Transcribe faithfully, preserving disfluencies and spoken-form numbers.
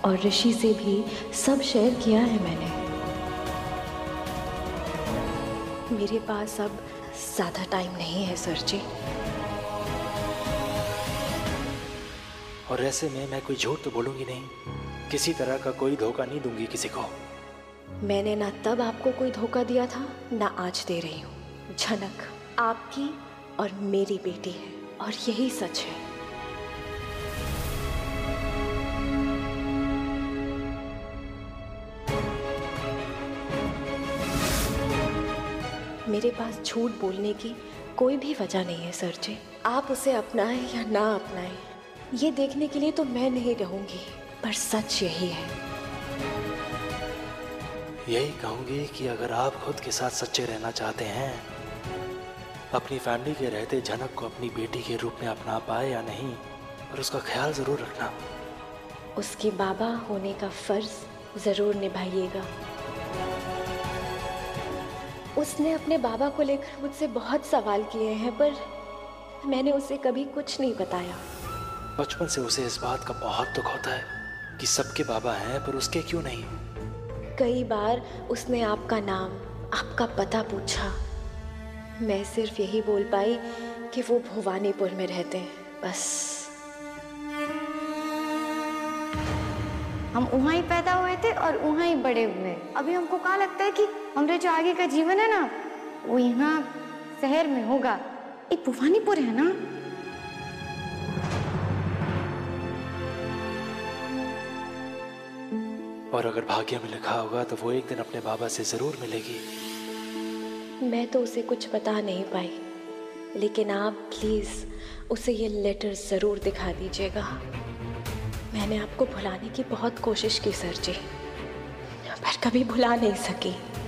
और ऋषि से भी सब शेयर किया है मैंने। मेरे पास अब ज़्यादा टाइम नहीं है सर जी। और ऐसे में मैं कोई झूठ तो बोलूंगी नहीं, किसी तरह का कोई धोखा नहीं दूंगी किसी को। मैंने ना तब आपको कोई धोखा दिया था, ना आज दे रही हूँ। झनक आपकी और मेरी बेटी है और यही सच है। मेरे पास झूठ बोलने की कोई भी वजह नहीं है सर जी। आप उसे अपनाएं या ना अपनाएं, ये देखने के लिए तो मैं नहीं रहूंगी, पर सच यही है। यही कहूंगी कि अगर आप खुद के साथ सच्चे रहना चाहते हैं, अपनी फैमिली के रहते झनक को अपनी बेटी के रूप में अपना पाए या नहीं, और उसका ख्याल जरूर रखना। उसके बाबा होने का फर्ज जरूर निभाइएगा। उसने अपने बाबा को लेकर मुझसे बहुत सवाल किए हैं, पर मैंने उसे कभी कुछ नहीं बताया। बचपन से उसे इस बात का बहुत दुख होता है कि सबके बाबा हैं पर उसके क्यों नहीं। कई बार उसने आपका नाम, आपका पता पूछा। मैं सिर्फ यही बोल पाई कि वो भवानीपुर में रहते हैं, बस। हम वहाँ ही पैदा हुए थे और वहाँ ही बड़े हुए। अभी हमको कहाँ लगता है कि हमारे जो आगे का जीवन है ना, वो यहाँ शहर में होगा। ये भवानीपुर है ना। और अगर भाग्य में लिखा होगा तो वो एक दिन अपने बाबा से जरूर मिलेगी। मैं तो उसे कुछ बता नहीं पाई, लेकिन आप प्लीज उसे ये लेटर जरूर दिखा दीजिएगा। मैंने आपको भुलाने की बहुत कोशिश की सर जी, पर कभी भुला नहीं सकी।